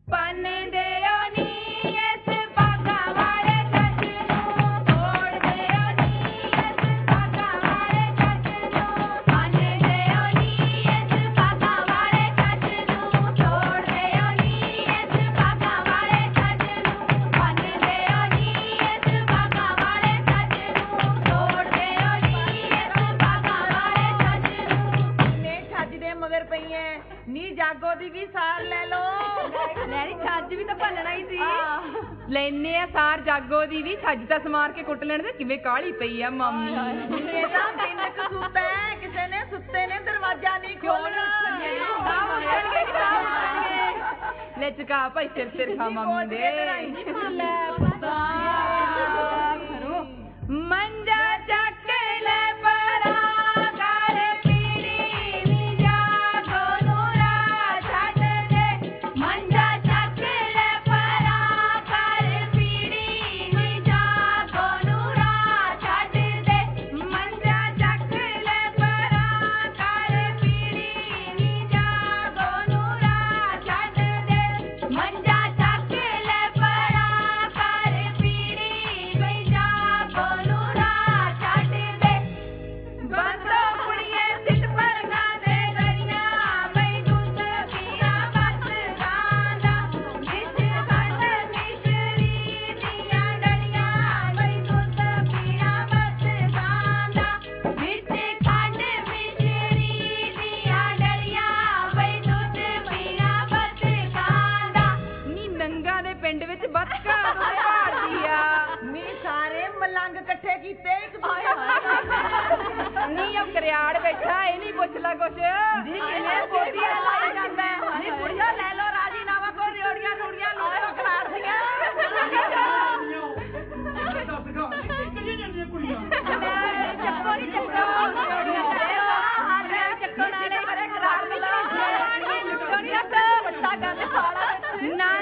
ਲੈਨੇ ਆ ਸਾਰ ਜਾਗੋ ਦੀ ਵੀ ਛੱਜ ਤਾਂ ਸਮਾਰ ਕੇ ਕੁੱਟ ਲੈਣ ਦੇ ਕਿਵੇਂ ਕਾਹਲੀ ਪਈ ਆ ਮਾਮੀ ਇਹ ਤਾਂ ਦਿਨ ਕਸੂਤਾ ਹੈ ਕਿਸੇ ਨੇ ਸੁੱਤੇ ਨੇ ਦਰਵਾਜ਼ਾ ਨਹੀਂ ਖੋਲਣਾ ਲੈ ਚੁਕਾ ਭਾਈ ਸਿਰ ਖਾ ਮਾਮੀ ਦੇ ਲੈ ਪਤਾ ਮੰਜਾ ਚੱਕ ਲੈ ਪਰਾ ਕਰ ਪੀੜੀ ਨੀ ਜਾਗੋ ਨੂਰਾ ਛੱਡ ਦੇ ਮੰਜਾ ਚੱਕ ਲੈ ਪਰਾ ਕਰ ਪੀੜੀ ਨੀ ਜਾਗੋ ਨੂਰਾ ਛੱਡ ਦੇ ਮੰਜਾ ਚੱਕ ਲੈ ਪਰਾ ਕਰ ਪੀੜੀ ਨੀ ਜਾਗੋ ਨੂਰਾ ਛੱਡ ਦੇ ਮੰਜਾ ਚੱਕ ਲੈ ਪਰਾ ਕਰ ਪੀੜੀ ਨੀ ਜਾਗੋ ਨੂਰਾ ਛੱਡ ਦੇ ਬੰਦੋ ਕੁੜੀਏ ਸਿੱਟ ਪਰਗਾ ਦੇ ਦਰਿਆ ਬਈ ਦੁੱਧ ਪੀਆ ਬਸ ਖਾਂਦਾ ਵਿੱਚ ਖੰਡ ਮਿਸ਼ਰੀ ਦੀਆਂ ਡਲੀਆਂ ਬਈ ਦੁੱਧ ਪੀਆ ਬਸ ਖਾਂਦਾ ਵਿੱਚ ਖੰਡ ਮਿਸ਼ਰੀ ਦੀਆਂ ਡਲੀਆਂ ਬਈ ਦੁੱਧ ਪੀਆ ਬਸ ਖਾਂਦਾ ਨੀ ਨੰਗਾ ਦੇ ਪਿੰਡ ਵਿੱਚ ਬੱਤਕਾ ਭਾਲਦੀ ਆ ਨੀ ਸਾਰੇ ਮਲੰਗ ਇਕੱਠੇ ਕੀਤੇ ਇੱਕ ਨੀ ਉਹ ਕਰਿਆੜ ਬੈਠਾ ਇਹ ਨਹੀਂ ਪੁੱਛ ਲਾ ਕੁਛ ਜੀ ਕਿਵੇਂ ਬੋਲੀਆਂ ਲਾਈ ਜਾਂਦਾ ਨੀ ਕੁੜੀਆਂ ਲੈ ਲੋ ਰਾਜੀ ਨਾਵਾ ਕੋ ਰਿਓੜੀਆਂ ਰੂੜੀਆਂ ਲੂੜੋ ਖਲਾਰਦੀਆਂ ਚੱਕੋ ਨੀ ਚੱਕੋ ਚੱਕੋ ਨਾਲੇ ਖਲਾਰ ਵੀ ਬੱਚਾ ਗੱਲ ਸਾਲਾ ਨਾ